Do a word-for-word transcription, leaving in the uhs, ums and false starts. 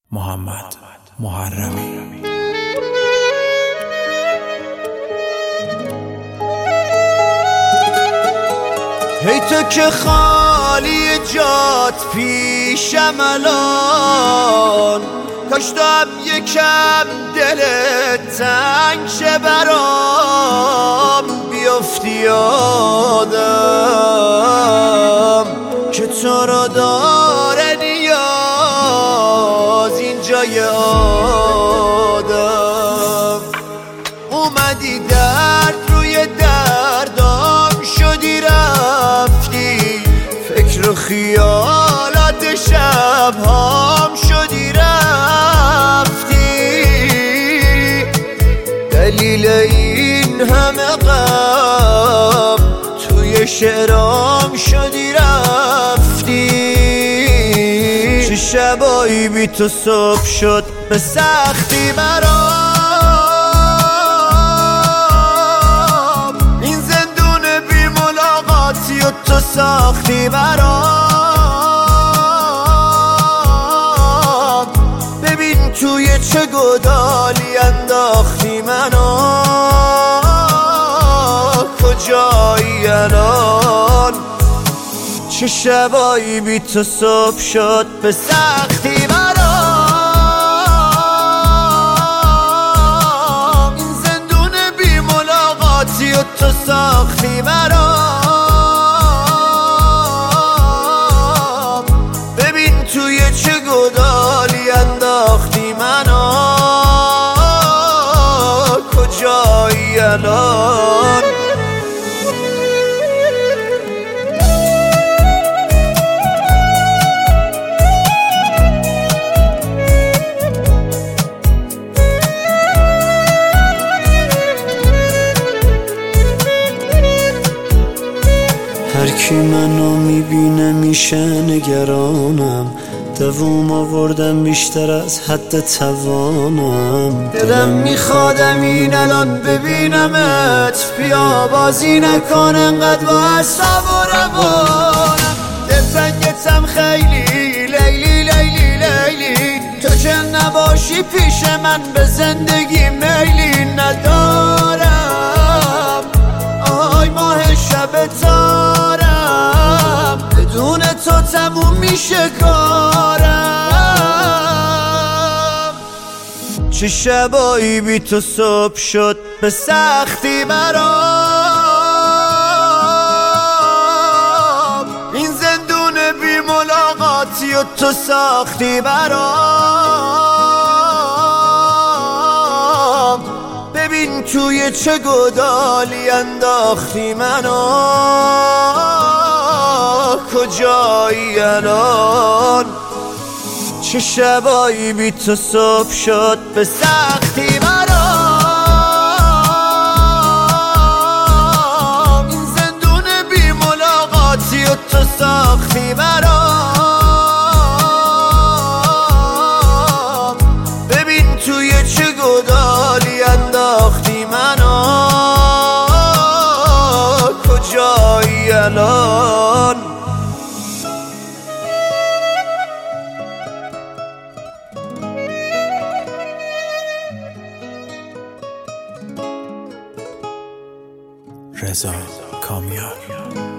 محمد محرمی. هی تو که خالی جات پیشم الان، کاش دم یکم دلت تنگ شه برام، بیفتی یادم که تو رو داره نیاز این جای آدم. اومدی درد روی دردام شدی رفتی، فکر و خیالات شبهام شدی رفتی، دلیل این همه غم توی شعرام شدی رفتی. چه شبایی بی تو صبح شد به سختی برام، این زندون بی ملاقاتی و تو ساختی برام. ببین توی چه گدالی انداختی منو، کجایی الان؟ چه شبایی بی تو صبح شد به سختی برام، این زندون بی ملاقاتی و تو ساختی برام. ببین توی چه گدالی انداختی منو، کجایی الان؟ هر کی منو میبینه میشه نگرانم، دووم آوردم بیشتر از حد توانم. دلم میخوادم این الان ببینمت، بیا بازی نکن انقدر با اعصاب و روانم. دلتنگتم خیلی لیلی لیلی لیلی، تو که نباشی پیش من به زندگی میلی ندارم. آی ماه شب تارم، بدون تو تموم میشه کارم. چه شبایی بی تو صبح شد به سختی برام، این زندون بی ملاقاتی و تو ساختی برام. ببین توی چه گدالی انداختی منو، کجایی الان؟ چه شبایی بی تو صبح شد به سختی برام، این زندون بی ملاقاتی و تو ساختی برام. ببین توی چه گدالی انداختی منو، کجایی الان؟ رضا کامیار.